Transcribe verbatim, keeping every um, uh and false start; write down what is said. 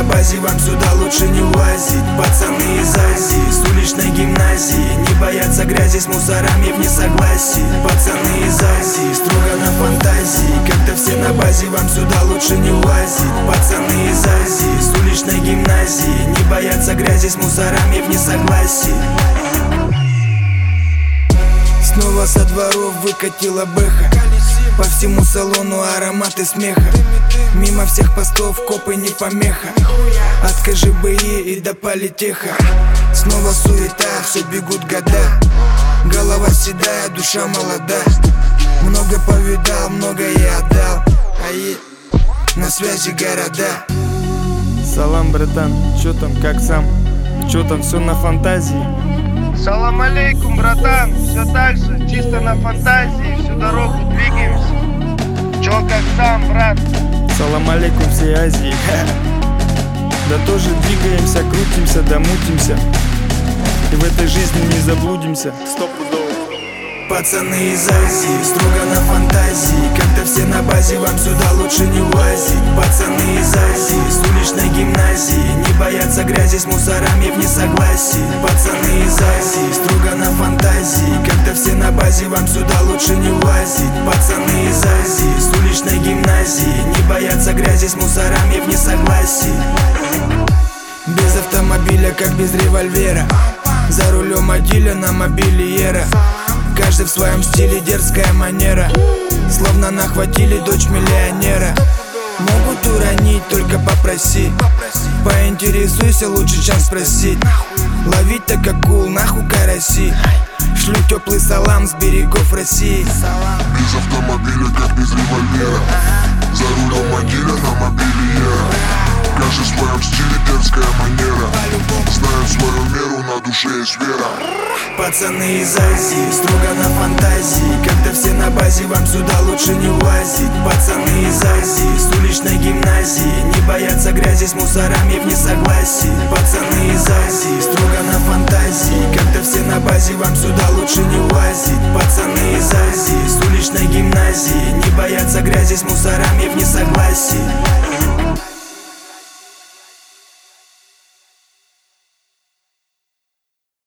базе, вам сюда лучше не влазить. Пацаны из Азии, с уличной гимназии, не боятся грязи с мусорами в несогласии. Пацаны из Азии, строго на фантазии, когда все на базе, вам сюда лучше не влазить. Пацаны из Азии, с уличной гимназии, не боятся грязи с мусорами в несогласии. Снова со дворов выкатила бэха, по всему салону ароматы смеха. Мимо всех постов копы не помеха, от КЖБИ и до политеха. Снова суета, все бегут года, голова седая, душа молода. Много повидал, много я отдал, а е... на связи города. Салам, братан, чё там, как сам? Чё там, все на фантазии? Салам алейкум, братан, все так же, чисто на фантазии, всю дорогу двигаемся. Чё как сам, брат? Салам алейкум всей Азии. Да тоже двигаемся, крутимся, да мутимся, и в этой жизни не заблудимся. Стопудово. Пацаны из Азии, строго на фантазии, когда все на базе, вам сюда лучше не влазить. Пацаны из Азии, с уличной гимназии, не боятся грязи с мусорами в несогласии. Пацаны из Азии, строго на фантазии, когда все на базе, вам сюда лучше не влазить. Пацаны из Азии, с уличной гимназии, не боятся грязи с мусорами в несогласии. Без автомобиля, как без револьвера, за рулем Адиля на мобиле Ера. Каждый в своем стиле, дерзкая манера, словно нахватили дочь миллионера. Могут уронить, только попроси, поинтересуйся, лучше чем спросить. Ловить так акул, нахуй караси, шлю теплый салам с берегов России. Без автомобиля, как без револьвера, за рулем Адиля на мобиле Ера. Каждый в своем стиле, дерзкая манера, знают свою меру, на душе есть вера. Пацаны из Азии, строго на фантазии, когда все на базе, вам сюда лучше не влазить. Пацаны из Азии, с уличной гимназии, не боятся грязи с мусорами в несогласии. Пацаны из Азии, строго на фантазии, когда все на базе, вам сюда лучше не влазить. Пацаны из Азии, с уличной гимназии, не боятся грязи с мусорами в несогласии.